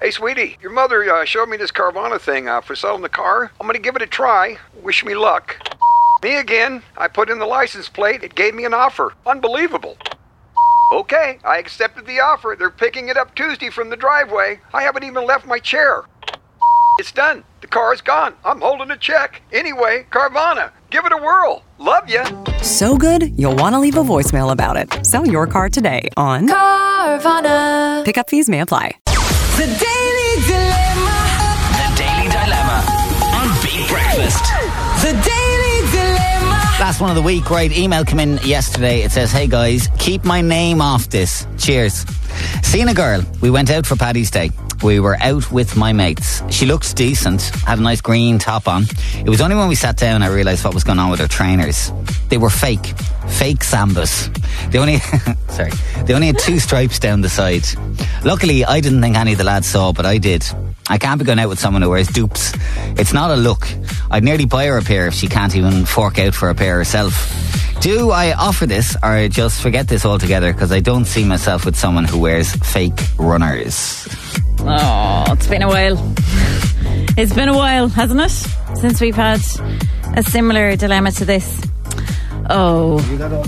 Hey, sweetie, your mother showed me this Carvana thing for selling the car. I'm gonna give it a try. Wish me luck. Me again. I put in the license plate. It gave me an offer. Unbelievable. Okay, I accepted the offer. They're picking it up Tuesday from the driveway. I haven't even left my chair. It's done. The car is gone. I'm holding a check. Anyway, Carvana, give it a whirl. Love ya. So good, you'll want to leave a voicemail about it. Sell your car today on Carvana. Pickup fees may apply. The Daily Dilemma. The Daily Dilemma on Beat Breakfast. The Daily Dilemma. Last one of the week, right? Email came in yesterday. It says, hey guys, keep my name off this. Cheers. Seen a girl. We went out for Paddy's Day. We were out with my mates. She looked decent, had a nice green top on. It was only when we sat down I realised what was going on with her trainers. They were fake Sambas. They only had 2 stripes down the side. Luckily, I didn't think any of the lads saw, but I did. I can't be going out with someone who wears dupes. It's not a look. I'd nearly buy her a pair if she can't even fork out for a pair herself. Do I offer this or just forget this altogether? Because I don't see myself with someone who wears fake runners. Oh, it's been a while. It's been a while, hasn't it? Since we've had a similar dilemma to this. Oh.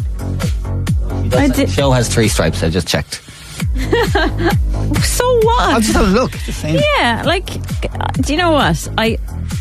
The show has 3 stripes, I just checked. So what? I'll just have a look. Yeah, like, do you know what? I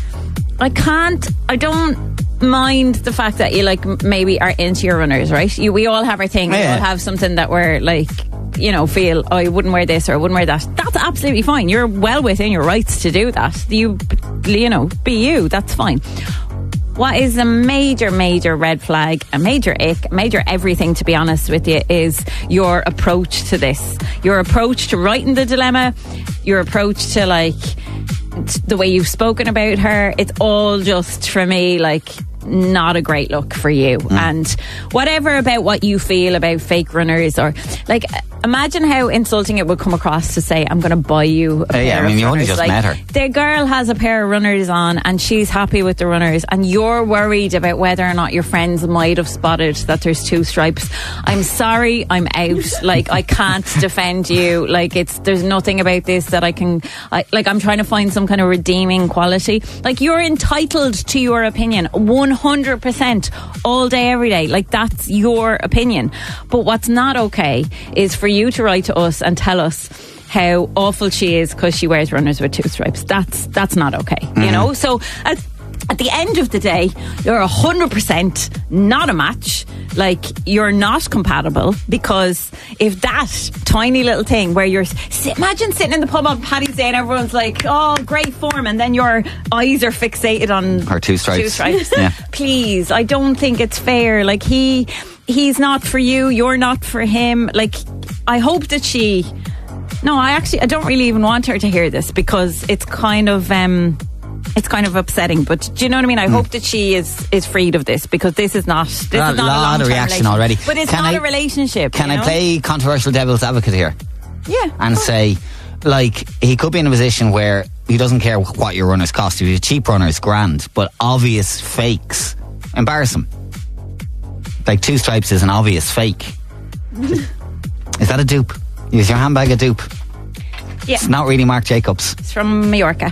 don't mind the fact that you like maybe are into your runners, right? We all have our thing. Yeah. We all have something that we're like, you know, feel, oh, I wouldn't wear this or I wouldn't wear that. That's absolutely fine. You're well within your rights to do that. You know, be you. That's fine. What is a major red flag, a major ick, major everything, to be honest with you, is your approach to this. Your approach to writing the dilemma, your approach to, like, the way you've spoken about her. It's all just, for me, like, not a great look for you. And whatever about what you feel about fake runners, or, like, imagine how insulting it would come across to say, I'm going to buy you a pair of you only runners. just like, met her. The girl has a pair of runners on and she's happy with the runners, and you're worried about whether or not your friends might have spotted that there's 2 stripes. I'm sorry, I'm out. Like, I can't defend you. Like, there's nothing about this that I'm trying to find some kind of redeeming quality. Like, you're entitled to your opinion 100% all day, every day. Like, that's your opinion. But what's not okay is for you to write to us and tell us how awful she is because she wears runners with 2 stripes. That's not okay, you know? So at the end of the day, you're 100% not a match. Like, you're not compatible, because if that tiny little thing where imagine sitting in the pub on Paddy's Day and everyone's like, oh, great form, and then your eyes are fixated on her 2 stripes. Yeah. Please, I don't think it's fair. Like, he's not for you, you're not for him. Like, I hope that I don't really even want her to hear this, because it's kind of upsetting. But do you know what I mean? I hope that she is freed of this, because this is not a lot of reaction already. But it's not a relationship. Can I play controversial devil's advocate here? Yeah. And say, like, he could be in a position where he doesn't care what your runners cost. If you're cheap runners, grand, but obvious fakes, embarrass him. Like, 2 stripes is an obvious fake. Is that a dupe? Is your handbag a dupe? Yeah. It's not really Marc Jacobs. It's from Mallorca.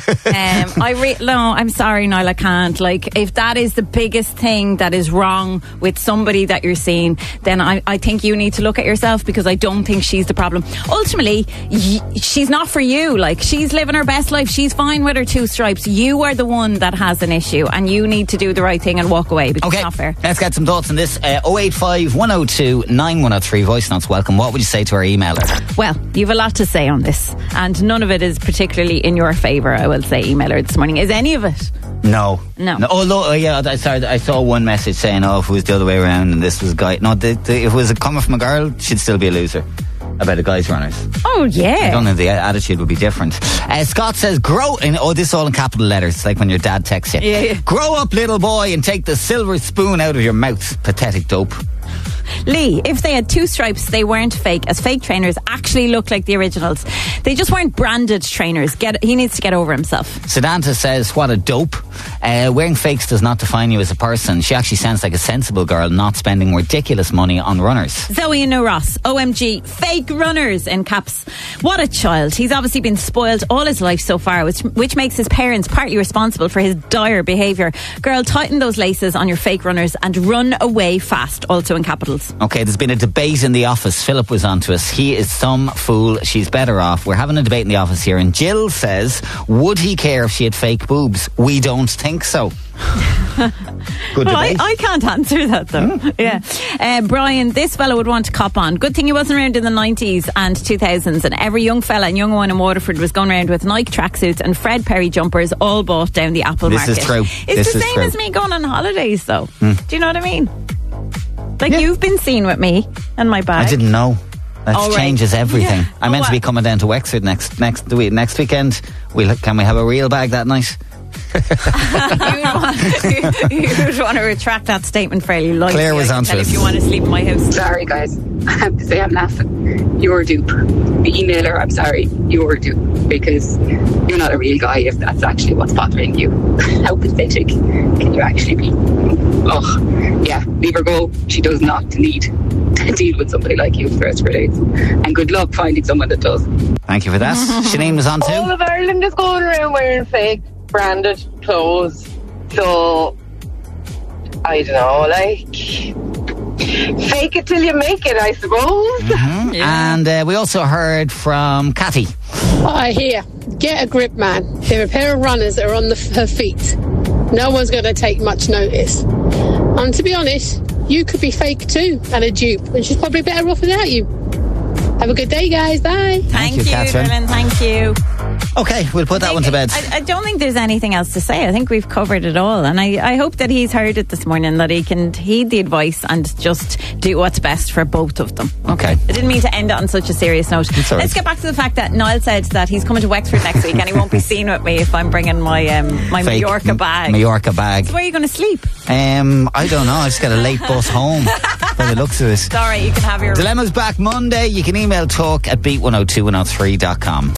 I'm sorry, Niall, I can't. Like, if that is the biggest thing that is wrong with somebody that you're seeing, then I think you need to look at yourself, because I don't think she's the problem. Ultimately, she's not for you. Like, she's living her best life. She's fine with her 2 stripes. You are the one that has an issue, and you need to do the right thing and walk away, because it's not fair. Let's get some thoughts on this. 085 102 9103. Voice notes welcome. What would you say to our emailer? Well, you have a lot to say on this, and none of it is particularly in your favour, I will say, emailer, this morning. Is any of it? No. Oh, yeah, I saw one message saying, if it was the other way around and this was a guy. No, if it was coming from a girl, she'd still be a loser. About a guy's runners. Oh, yeah. I don't know, the attitude would be different. Scott says, this is all in capital letters, like when your dad texts you. Yeah. Grow up, little boy, and take the silver spoon out of your mouth. Pathetic dope. Lee, if they had 2 stripes, they weren't fake, as fake trainers actually look like the originals. They just weren't branded trainers. He needs to get over himself. Sedanta says, what a dope. Wearing fakes does not define you as a person. She actually sounds like a sensible girl, not spending ridiculous money on runners. Zoe and Ross, OMG, fake runners in caps. What a child. He's obviously been spoiled all his life so far, which makes his parents partly responsible for his dire behaviour. Girl, tighten those laces on your fake runners and run away fast, also in capitals. Okay, there's been a debate in the office. Philip was on to us. He is some fool. She's better off. We're having a debate in the office here, and Jill says, would he care if she had fake boobs? We don't think so. Good debate. I can't answer that though. Yeah. Brian, this fella would want to cop on. Good thing he wasn't around in the 90s and 2000s, and every young fella and young one in Waterford was going around with Nike tracksuits and Fred Perry jumpers all bought down the Apple Market. This is true. It's the same as me going on holidays though. Do you know what I mean? Like you've been seen with me and my bag. I didn't know. That right. changes everything. Yeah. I'm meant to be coming down to Wexford next weekend. Can we have a real bag that night? You would want to retract that statement fairly lightly. Claire was on to us. If you want to sleep in my house. Sorry guys, I have to say I'm laughing. You're a dupe. The emailer, I'm sorry, you're a dupe, because you're not a real guy if that's actually what's bothering you. How pathetic can you actually be? Oh, yeah, leave her go. She does not need to deal with somebody like you for the rest of her days. And good luck finding someone that does. Thank you for that. Sinead was on too. All of Ireland is going around wearing fake branded clothes, so I don't know, like, fake it till you make it, I suppose. Yeah. And we also heard from Cathy. I hear, get a grip, man. They're a pair of runners that are on her feet. No one's going to take much notice. And to be honest, you could be fake too and a dupe, and she's probably better off without you. Have a good day, guys. Bye. Thank you, Catherine. Dylan. Thank you. Okay, we'll put that one to bed. I don't think there's anything else to say. I think we've covered it all, and I hope that he's heard it this morning, that he can heed the advice and just do what's best for both of them. Okay. I didn't mean to end it on such a serious note. Sorry. Let's get back to the fact that Niall said that he's coming to Wexford next week and he won't be seen with me if I'm bringing my my Fake Mallorca bag. Mallorca bag. So where are you going to sleep? I don't know. I just got a late bus home by the looks of it. Sorry, you can have your... Dilemma's back Monday. You can email talk@beat102103.com.